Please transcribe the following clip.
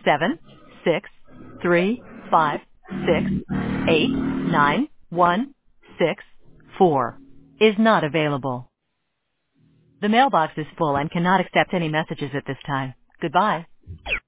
76356891664 is not available. The mailbox is full and cannot accept any messages at this time. Goodbye.